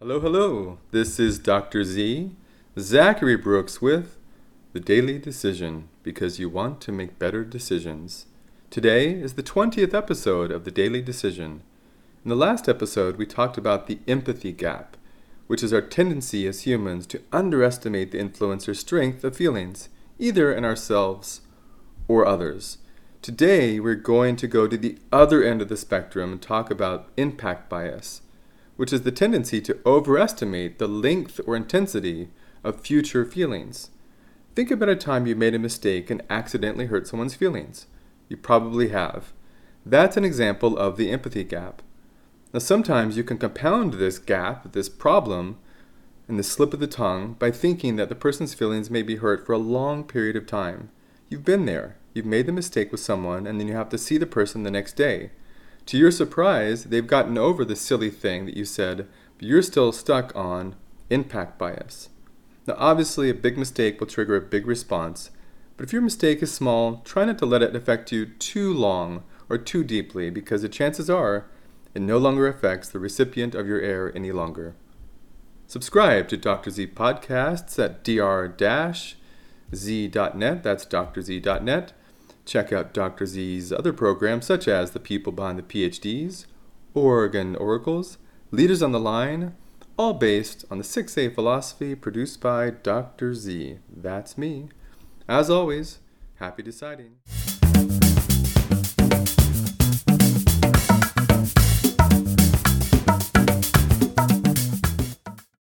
Hello, hello. This is Dr. Z, Zachary Brooks with The Daily Decision, because you want to make better decisions. Today is the 20th episode of The Daily Decision. In the last episode, we talked about the empathy gap, which is our tendency as humans to underestimate the influence or strength of feelings, either in ourselves or others. Today, we're going to go to the other end of the spectrum and talk about impact bias, which is the tendency to overestimate the length or intensity of future feelings. Think about a time you made a mistake and accidentally hurt someone's feelings. You probably have. That's an example of the empathy gap. Now, sometimes you can compound this gap, this problem, in the slip of the tongue by thinking that the person's feelings may be hurt for a long period of time. You've been there. You've made the mistake with someone, and then you have to see the person the next day. To your surprise, they've gotten over the silly thing that you said, but you're still stuck on impact bias. Now, obviously, a big mistake will trigger a big response, but if your mistake is small, try not to let it affect you too long or too deeply, because the chances are it no longer affects the recipient of your error any longer. Subscribe to Dr. Z podcasts at dr-z.net. That's drznet. Check out Dr. Z's other programs, such as The People Behind the PhDs, Oregon Oracles, Leaders on the Line, all based on the 6A philosophy produced by Dr. Z. That's me. As always, happy deciding.